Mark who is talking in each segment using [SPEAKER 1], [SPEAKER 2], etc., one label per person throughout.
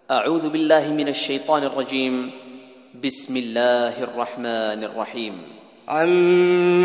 [SPEAKER 1] أعوذ بالله من الشيطان الرجيم. بسم الله الرحمن الرحيم.
[SPEAKER 2] عم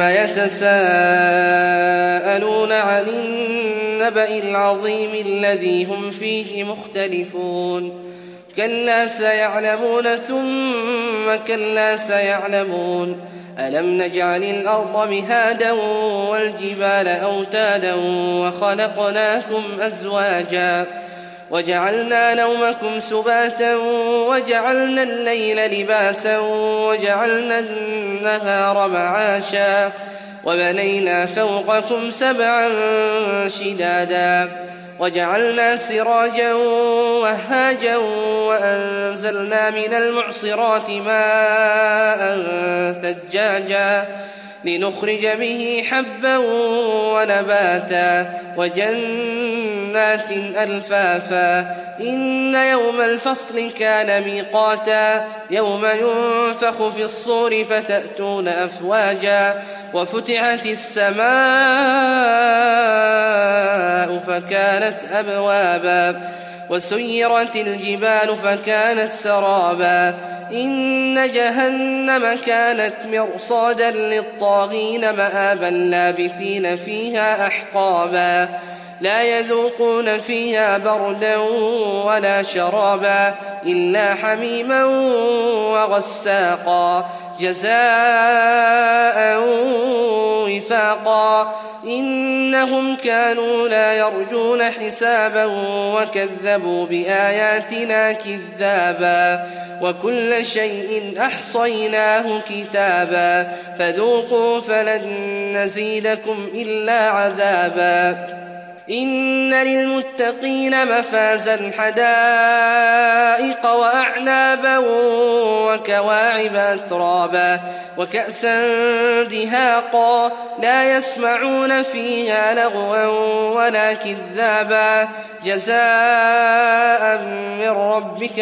[SPEAKER 2] يتساءلون عن النبأ العظيم الذي هم فيه مختلفون كلا سيعلمون ثم كلا سيعلمون ألم نجعل الأرض مهادا والجبال أوتادا وخلقناكم أزواجا وجعلنا نومكم سباتا وجعلنا الليل لباسا وجعلنا النهار معاشا وبنينا فوقكم سبعا شدادا وجعلنا سراجا وهاجا وأنزلنا من المعصرات ماء ثجاجا لنخرج به حبا ونباتا وجنات ألفافا إن يوم الفصل كان ميقاتا يوم ينفخ في الصور فتأتون أفواجا وفتحت السماء فكانت أبوابا وسيرت الجبال فكانت سرابا إن جهنم كانت مرصادا للطاغين مآبا لابثين فيها أحقابا لا يذوقون فيها بردا ولا شرابا إلا حميما وغساقا جزاء وفاقا إنهم كانوا لا يرجون حسابا وكذبوا بآياتنا كذابا وكل شيء أحصيناه كتابا فذوقوا فلن نزيدكم إلا عذابا إن للمتقين مفازا حدائق وأعنابا وكواعب أترابا وكأسا دهاقا لا يسمعون فيها لغوا ولا كذابا جزاء من ربك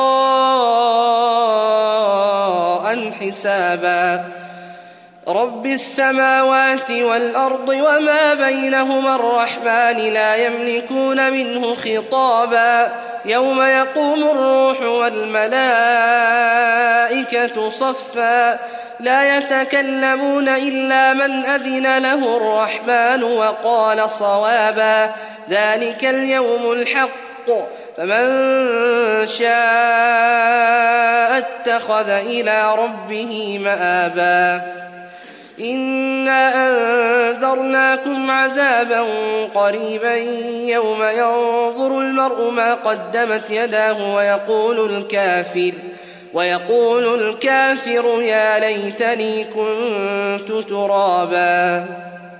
[SPEAKER 2] عطاء حسابا رب السماوات والأرض وما بينهما الرحمن لا يملكون منه خطابا يوم يقوم الروح والملائكة صفا لا يتكلمون إلا من أذن له الرحمن وقال صوابا ذلك اليوم الحق فمن شاء اتخذ إلى ربه مآبا إنا أنذرناكم عذابا قريبا يوم ينظر المرء ما قدمت يداه ويقول الكافر يا ليتني كنت ترابا.